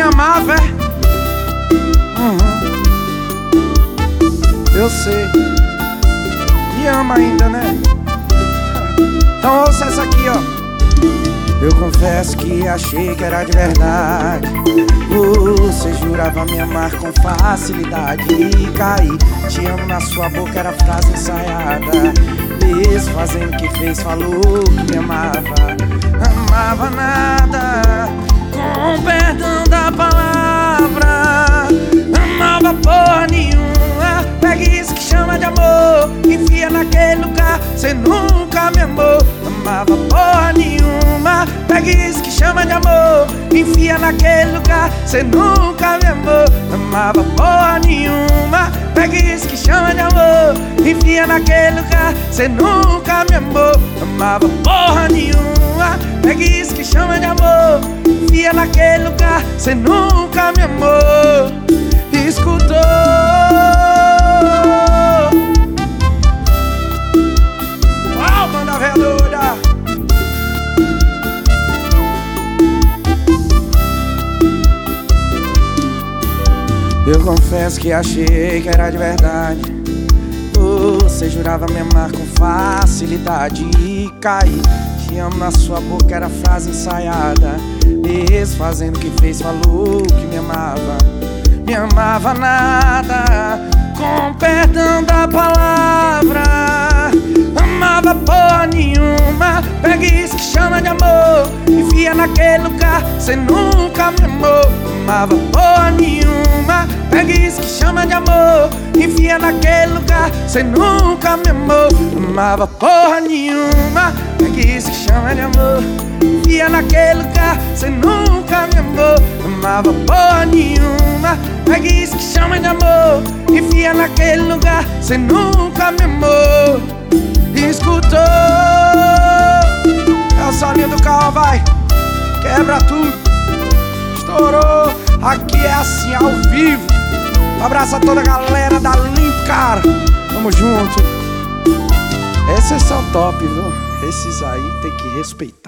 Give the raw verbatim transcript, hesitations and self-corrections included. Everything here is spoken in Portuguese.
amava, é? Uhum. Eu sei. Me ama ainda, né? Então ouça essa aqui, ó. Eu confesso que achei que era de verdade. Você jurava me amar com facilidade e caí. Te amo na sua boca era frase ensaiada. Mesmo fazendo o que fez, falou que me amava. Amava nada, com perdão da palavra. Amava porra nenhuma. Pega isso que chama de amor, enfia naquele lugar, cê nunca me amou. Amava porra nenhuma. Pega isso que chama de amor, enfia naquele lugar, cê nunca me amou. Amava porra nenhuma. Pega isso que chama de amor, enfia naquele lugar, cê nunca me amou. Amava porra nenhuma. Pega isso que chama de amor, enfia naquele lugar, cê nunca me amou. Escutou? Uau, banda veadora! Eu confesso que achei que era de verdade. Você jurava me amar com facilidade e caí. Te amo na sua boca era frase ensaiada. Mesmo fazendo o que fez, falou que me amava. Me amava nada, com perdão da palavra. Amava porra nenhuma. Pega isso que chama de amor, enfia naquele lugar, cê nunca me amou. Amava porra nenhuma. Pega isso que chama de amor, enfia naquele lugar, cê nunca me amou. Amava porra nenhuma. Pega isso que chama de amor, enfia naquele lugar, cê nunca me amou. Amava porra nenhuma. Pega isso que chama de amor, enfia naquele lugar, cê nunca me amou. Escutou? É o solinho do carro, vai. Quebra tudo. Estourou. Aqui é assim, ao vivo. Um abraço a toda a galera da Limpo, cara. Tamo junto. Esses são top, viu? Esses aí tem que respeitar.